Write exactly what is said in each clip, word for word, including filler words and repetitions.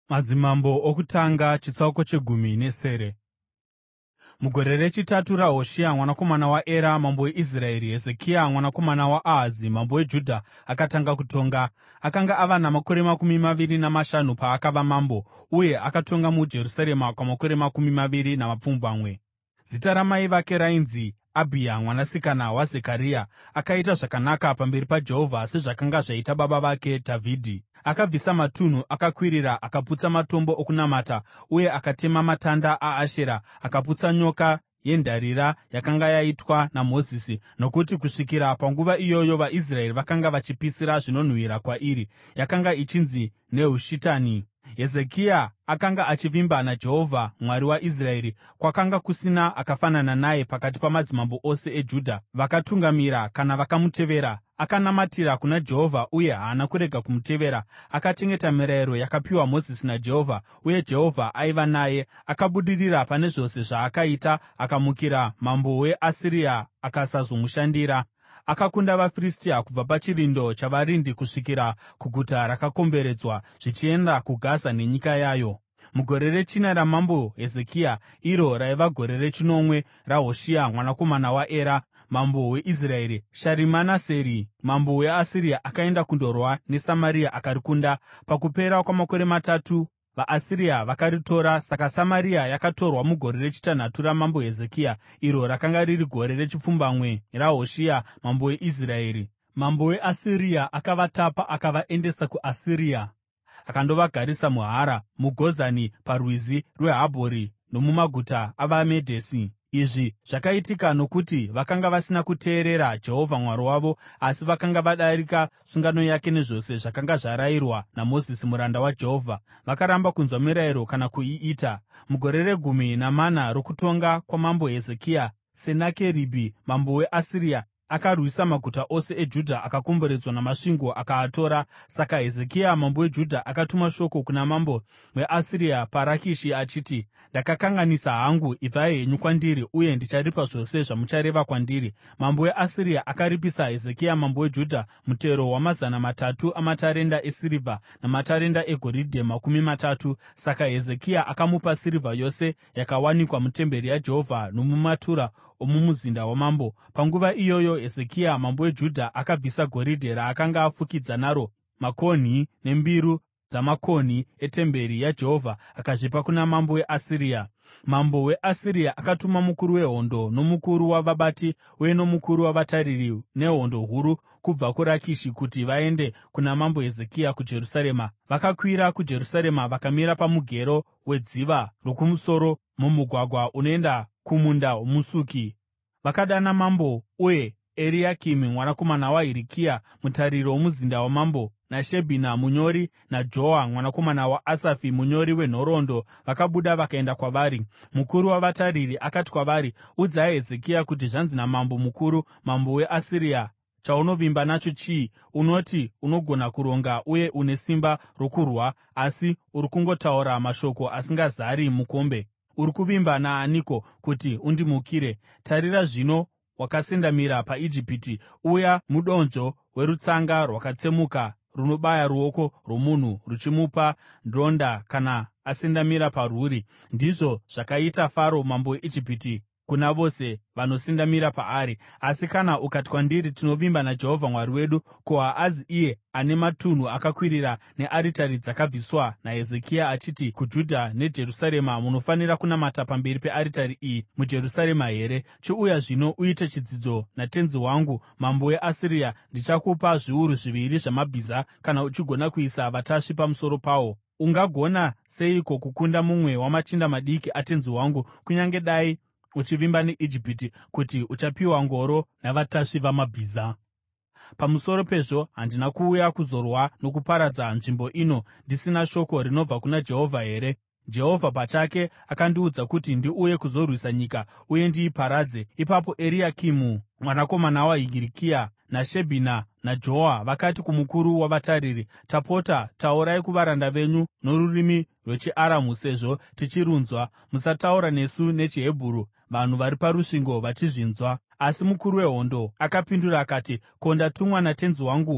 Madzimambo okutanga chitsauko chegumi nesere. Mugore rechitatu raHoshea mwanakomana waEra mambo weIsraeri, Hezekia mwanakomana waAhazi mambo weJudha akatanga kutonga. Akanga ava namakore makumi maviri namashanu paakava mambo, uye akatonga muJerusarema kwamakore makumi maviri namapfumbamwe. Zita ramai vake rainzi Abhiya mwanasikana waZekaria. Akaita zvakanaka pamberi paJehovha sezvakanga zvaita baba vake Dhavhidhi. Akabvisa matunhu akakwirira, akaputsa matombo okunamata, uye akatema matanda aAshera, akaputsa nyoka yendarira yakanga yaitwa naMozisi, nokuti kusvikira panguva iyoyo vaIsraeri vakanga vachipisira zvinonhuhwira kwairi. Yakanga ichinzi Nehushitani. Hezekia akanga achivimba naJehovha, Mwari waIsraeri. Kwakanga kusina akafanana naye pakati pamadzimambo ose eJudha vakatungamira kana vakamutevera. Akanamatira kuna Jehovha uye haana kurega kumutevera. Akachengeta mirayiro yakapiwa Mozisi naJehovha, uye Jehovha aiva naye. Akabudirira pane zvose zvaakaita, akamukira mambo weAsiria akasazomushandira. Akakunda vaFiristia kubva pachirindo chavarindi kusvikira kuguta rakakomberedzwa, zvichienda kuGaza nenyika yayo. Mugore rechina ramambo Hezekia, iro raiva gore rechinomwe raHoshea mwanakomana waEra mambo weIsraeri, Sharimaneseri mambo weAsiria akaenda kundorwa neSamaria akarikunda. Pakupera kwamakore matatu vaAsiria vakaritora, saka Samaria yakatorwa mugore rechitanhatu ramambo Hezekia, iro rakanga riri gore rechipfumbamwe raHoshea mambo weIsraeri. Mambo weAsiria akavatapa akavaendesa kuAsiria akandovagarisa muHara, muGozani, paRwizi rweHabhori nomumaguta avaMedhesi. Izvi zvakaitika nokuti vakanga vasina kuteerera Jehovha Mwari wavo, asi vakanga vadarika sungano yake nezvose zvakanga zvarayirwa naMozisi muranda waJehovha. Vakaramba kunzwa mirayiro kana kuiita. Mugore regumi namana rokutonga kwamambo Hezekia, Senakeribhi mambo weAsiria akarwisa maguta ose eJudha akakomberedzwa namasvingo akaatora. Saka Hezekia mambo weJudha akatuma shoko kuna mambo weAsiria paRakishi achiti, “Ndakakanganisa hangu. Ibvai henyu kwandiri, uye ndicharipa zvose zvamuchareva kwandiri.” Mambo weAsiria akaripisa Hezekia mambo weJudha mutero wamazana matatu amatarenda esirivha namatarenda egoridhe makumi matatu. Saka Hezekia akamupa sirivha yose yakawanikwa mutemberi yaJehovha nomumatura omumuzinda wamambo. Panguva iyoyo Hezekia mambo weJudha akabvisa goridhe raakanga afukidza naro makonhi nembiru dzamakonhi etemberi yaJehovha akazvipa kuna mambo weAsiria. Mambo weAsiria akatuma mukuru wehondo nomukuru wavabati uye nomukuru wavatariri nehondo huru kubva kuRakishi kuti vaende kuna mambo Hezekia kuJerusarema. Vakakwira kuJerusarema vakamira pamugero wedziva rokumusoro mumugwagwa unoenda kumunda womusuki. Vakadana mambo, uye Eriakimi mwanakomana waHirikia mutariri womuzinda wamambo, naShebhina munyori, naJoa mwanakomana waAsafi munyori wenhoroondo vakabuda vakaenda kwavari. Mukuru wavatariri akati kwavari, “Udzai Hezekia kuti zvanzi namambo mukuru, mambo weAsiria, ‘Chaunovimba nacho chii? Unoti unogona kuronga uye une simba rokurwa, asi uri kungotaura mashoko asingazari mukombe. Uri kuvimba naaniko kuti undimukire? Tarira zvino, wakasendamira paIjipiti, uya mudonzvo werutsanga rwakatsemuka runobaya ruoko rwomunhu ruchimupa ronda kana asendamira parwuri.’ Ndizvo zvakaita Faro mambo weIjipiti kuna vose vanosendamira paari. Asi kana ukati kwandiri, ‘Tinovimba naJehovha Mwari wedu,’ ko, haazi iye ane matunhu akakwirira nearitari dzakabviswa naHezekia achiti kuJudha neJerusarema, ‘Munofanira kunamata pamberi pearitari iyi muJerusarema here?’ Chiuya zvino uite chitsidzo natenzi wangu mambo weAsiria. Ndichakupa zviuru zviviri zvamabhiza kana uchigona kuisa vatasvi pamusoro pawo. Ungagona seiko kukunda mumwe wamachinda madiki atenzi wangu, kunyange dai uchivimba neIjipiti, kuti uchapiwa ngoro navatasvi vamabhiza? Pamusoro pezvo, handina kuuya kuzorwa nokuparadza nzvimbo ino ndisina shoko rinobva kuna Jehovha here? Jehovha pachake akandiudza kuti ndiuye kuzorwisa nyika uye ndiiparadze.” Ipapo Eriakimu mwanakomana waHirikia naShebhina naJoa vakati kumukuru wavatariri, “Tapota, taurai kuvaranda venyu norurimi rwechiAramu sezvo tichirunzwa. Musataura nesu nechiHebheru, vanhu vari parusvingo vachizvinzwa.” Asi mukuru wehondo akapindura akati, “Ko, ndatumwa natenzi wangu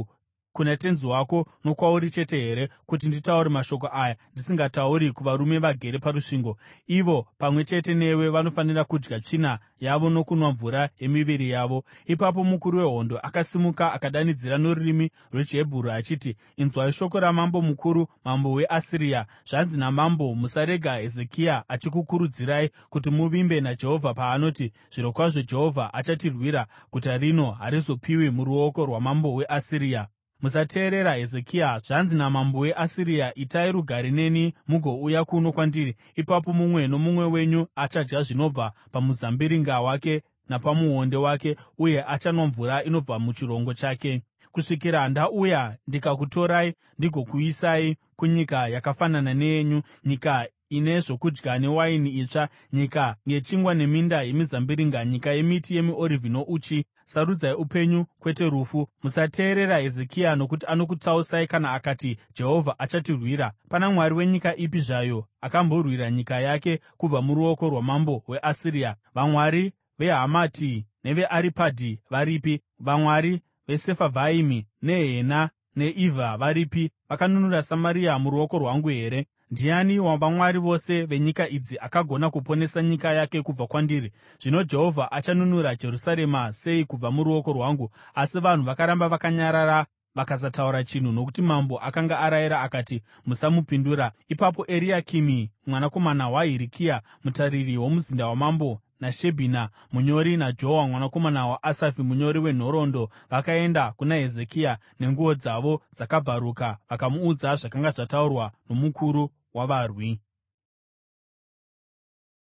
kuna tenzi wako nokwauri chete here kuti nditaure mashoko aya ndisingatauri kuvarume vagere parusvingo? Ivo pamwe chete newe vanofanira kudya tsvina yavo nokunwa mvura yemiviri yavo.” Ipapo mukuru wehondo akasimuka akadanidzira norurimi rwechiHebheru achiti, “Inzwai shoko ramambo mukuru, mambo weAsiria! Zvanzi namambo: Musarega Hezekia achikukurudzirai kuti muvimbe naJehovha paanoti, ‘Zvirokwazvo Jehovha achatirwira; guta rino harizopiwi muruoko rwamambo weAsiria.’ Musateerera Hezekia. Zvanzi namambo weAsiria: Itai rugare neni mugouya kuno kwandiri. Ipapo mumwe nomumwe wenyu achadya zvinobva pamuzambiringa wake napamuonde wake, uye achanwa mvura inobva muchirongo chake, kusvikira ndauya ndikakutorai ndigokuisai kunyika yakafanana neyenyu, nyika ine zvokudya newaini itsva, nyika yechingwa neminda yemizambiringa, nyika yemiti yemiorivhi nouchi. Sarudzai upenyu, kwete rufu. Musateerera Hezekia, nokuti anokutsausai kana akati, ‘Jehovha achatirwira.’ Pana mwari wenyika ipi zvayo akamborwira nyika yake kubva muruoko rwamambo weAsiria? Vamwari veHamati neveAripadhi varipi? Vamwari veSefarivhaimi neHena neIvha varipi? Vakanunura Samaria muruoko rwangu here? Ndiani wavamwari vose venyika idzi akagona kuponesa nyika yake kubva kwandiri? Zvino Jehovha achanunura Jerusarema sei kubva muruoko rwangu?” Asi vanhu vakaramba vakanyarara vakasataura chinhu, nokuti mambo akanga arayira akati, “Musamupindura.” Ipapo Eriakimi mwanakomana waHirikia, mutariri womuzinda wamambo, naShebhina munyori, naJoa mwanakomana waAsafi munyori wenhoroondo vakaenda kuna Hezekia nenguo dzavo dzakabvaruka vakamuudza zvakanga zvataurwa nomukuru wavarwi.